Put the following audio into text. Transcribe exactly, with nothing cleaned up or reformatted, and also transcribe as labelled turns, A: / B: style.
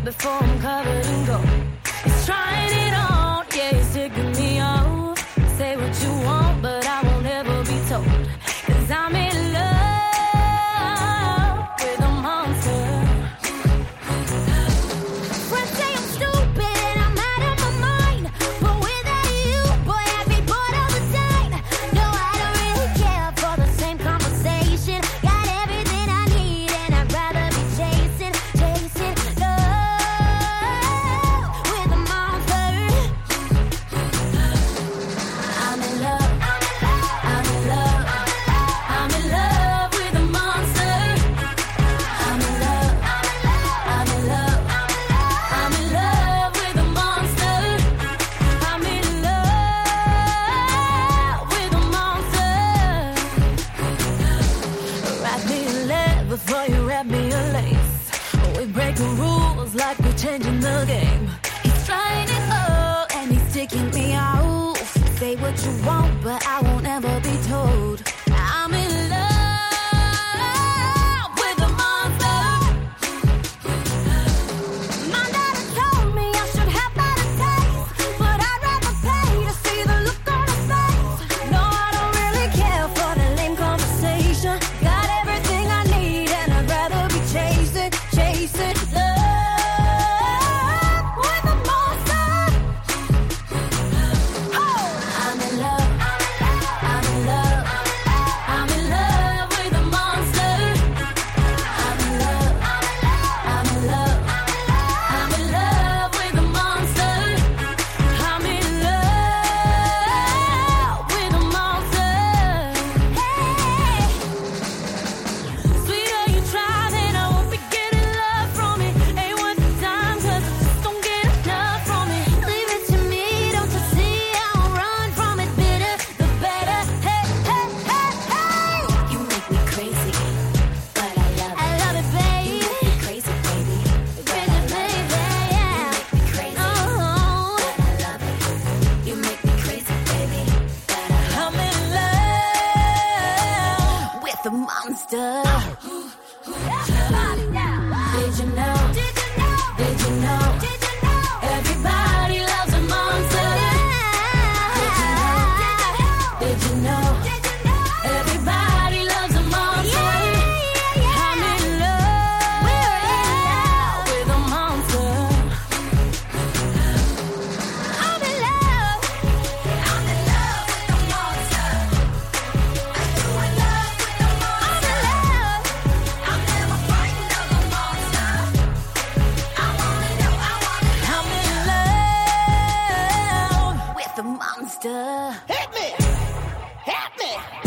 A: before I'm covered in gold. He's trying it on, yeah, he's taking me off. Say what you want, but I won't ever be told. Cause I'm in love with a monster. Friends say I'm stupid and I'm out of my mind, but without you, boy, I'd be bored all the time. No, I don't really care for the same conversation. Got everything I need and I'd rather be chasing, chasing love with a monster. I'm in love, I'm in love, I'm in love with a monster. I'm in love, I'm in love, I'm in love with a monster. I'm in love with a monster. Wrap me in lead before you wrap me in lace. We break the rules like we're changing the game. He's trying it all and he's taking me out. Say what you want, but I won't ever be told. I'm in love with a monster. My daddy told me I should have better taste, but I'd rather pay to see the look on his face. No, I don't really care for the lame conversation. Got everything I need and I'd rather be chasing, chasing love with a monster. Oh, I'm in love, I'm in love, I'm in love with a monster. I'm in love, I'm in love, I'm in love with a monster. I'm in love with a monster. Hey, sweeter you try, then I won't be getting love from it. Ain't worth the time, cause I just don't get enough from it. Leave it to me, don't you see? I won't run from it. Bitter, the better. Hey, hey, hey, hey. You make me crazy, but I love it. I love it, baby. You make me crazy, baby. Crazy, baby, yeah. You make me crazy, oh, but I love it. You make me crazy, baby, but I I'm in love with the monster. Did you know? Did you know? Did you know? Did you know? Everybody loves a monster. Did you know? Did you know? Everybody loves a monster. I'm in love. We're in love with a monster. I'm in love. I'm in love with a monster. I'm in love with a monster. I'm never frightened of a monster. I wanna know, I wanna know. I'm in love with a monster.
B: Hit me! Hit me!